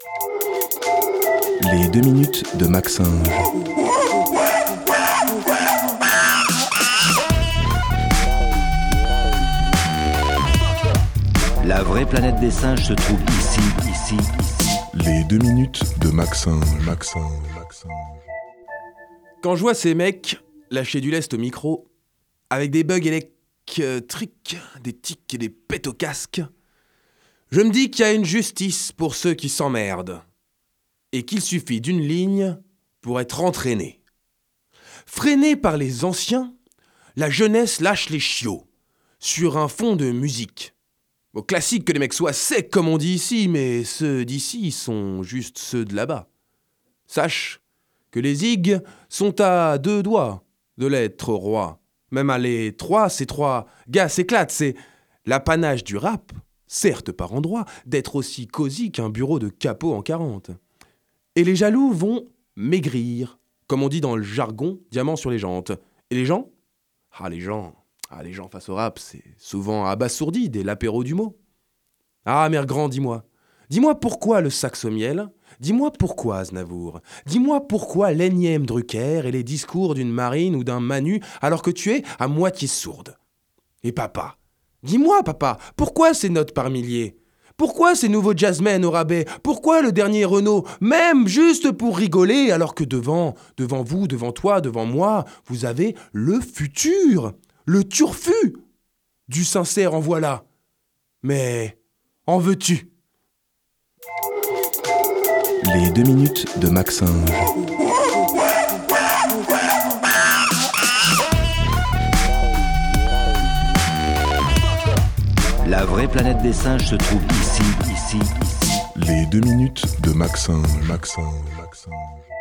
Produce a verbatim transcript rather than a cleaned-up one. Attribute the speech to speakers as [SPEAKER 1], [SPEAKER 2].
[SPEAKER 1] Les deux minutes de Maxinge.
[SPEAKER 2] La vraie planète des singes se trouve ici, ici, ici.
[SPEAKER 1] Les deux minutes de Maxinge, Maxinge, Maxinge.
[SPEAKER 3] Quand je vois ces mecs lâcher du lest au micro, avec des bugs électriques, des tics et des pètes au casque, je me dis qu'il y a une justice pour ceux qui s'emmerdent, et qu'il suffit d'une ligne pour être entraîné. Freiné par les anciens, la jeunesse lâche les chiots, sur un fond de musique. Bon, classique que les mecs soient secs comme on dit ici, mais ceux d'ici sont juste ceux de là-bas. Sache que les zigs sont à deux doigts de l'être roi. Même à les trois, ces trois gars s'éclatent. C'est l'apanage du rap, certes par endroit, d'être aussi cosy qu'un bureau de capot en quarante. Et les jaloux vont maigrir, comme on dit dans le jargon, diamant sur les jantes. Et les gens ? Ah, les gens, ah, les gens face au rap, c'est souvent abasourdi dès l'apéro du mot. Ah, mère grand, dis-moi. Dis-moi pourquoi le sax au miel ? Dis-moi pourquoi Aznavour ? Dis-moi pourquoi l'énième Drucker et les discours d'une Marine ou d'un Manu alors que tu es à moitié sourde ? Et papa ? Dis-moi, papa, pourquoi ces notes par milliers ? Pourquoi ces nouveaux jazzmen au rabais ? Pourquoi le dernier Renault ? Même juste pour rigoler, alors que devant, devant vous, devant toi, devant moi, vous avez le futur, le turfu. Du sincère en voilà. Mais en veux-tu ?
[SPEAKER 1] Les deux minutes de Maxinge.
[SPEAKER 2] La vraie planète des singes se trouve ici, ici, ici.
[SPEAKER 1] Les deux minutes de Maxinge, Maxinge, Maxinge.